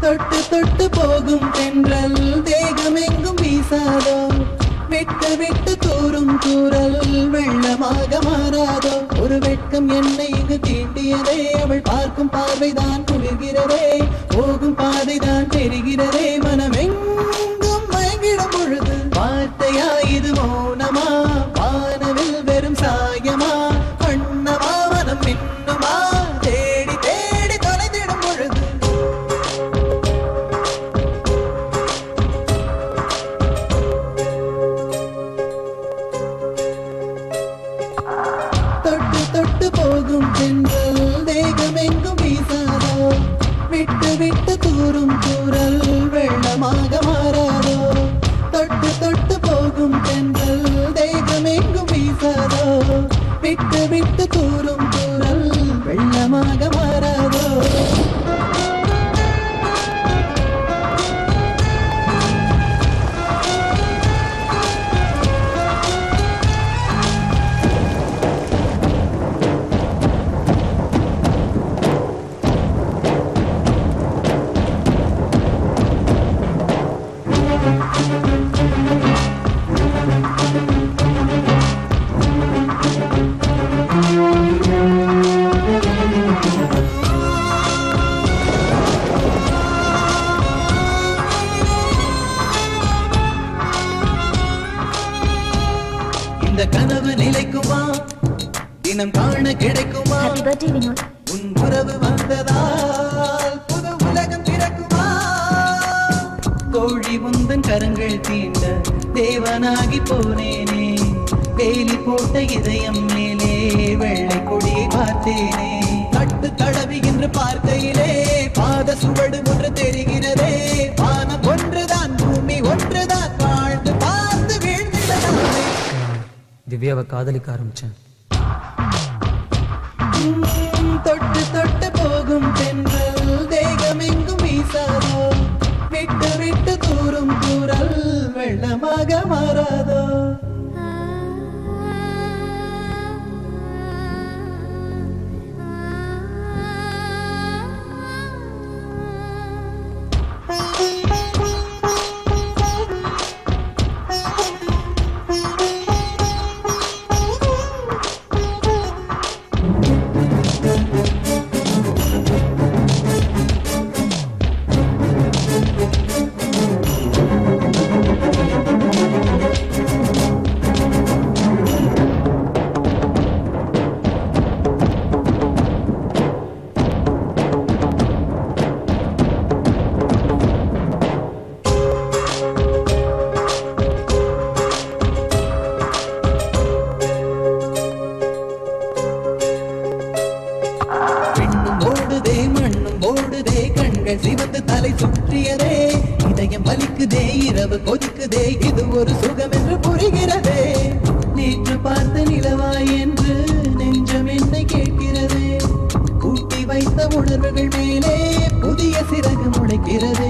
தொட்டு தொட்டு போகும் தென்றல் தேகமெங்கும் வீசாதோ விட்டு விட்டு தூரும் தூரல் வெள்ளமாக மாறாதோ ஒரு வெட்கம் என்னை இங்கு தீண்டியதே அவள் பார்க்கும் பார்வைதான் குளிர்கிறதே போகும் பாதைதான் தெரிகிறதே மனமெங்கும் மயங்கிடும் பொழுது வார்த்தையா இது மௌனமா வானவில் வெறும் சாயமா வண்ணமா மனம் மின்னுமா தேடி தேடி தொலைந்திடும் பொழுது தொட்டு தொட்டு போகும் தென்றல் தேகமெங்கும் வீசாதோ விட்டு விட்டு தூரும் தூரல் வெள்ளமாக மாறாதோ தொட்டு தொட்டு போகும் தென்றல் தேகமெங்கும் வீசாதோ விட்டு விட்டு தூரும் தூரல் வெள்ளமாக மாறாதோ இந்த கனவு நிலைக்குமா தினம் காண கிடைக்குமா ஹாப்பி பர்த்டே வினோத். உன் உறவு வந்ததால் புது உலகம் பிறக்குமா கோழி முந்தன் கரங்கள் தீண்ட தேவனாகி போனேனே வேலி போட்ட இதயம் மேலே வெள்ளை கொடியை பார்த்தேனே கட்டு தடவுகின்ற பார்க்கையிலே பாத சுவடு ஒன்று தெரிகிறதே வானம் ஒன்றுதான் பூமி ஒன்றுதான் வாழ்ந்து பார்த்து வீழ்ந்திடலாமே திவ்யாவை காதலிக்க ஆரம்பிச்சேன். தொட்டு தொட்டு போகும் தென்றல் தேகமெங்கும் வீசாதோ விட்டு விட்டு தூரும் தூரல் வெள்ளமாக மாறாதோ சிவந்து தலை சுற்றியதே இதயம் வலிக்குதே இரவு கொதிக்குதே இது ஒரு சுகம் என்று புரிகிறதே நேற்று பார்த்த நிலவாய் என்று நெஞ்சம் என்னை கேட்கிறதே கூட்டி வைத்த உணர்வுகள் மேலே புதிய சிறகு முளைக்கிறதே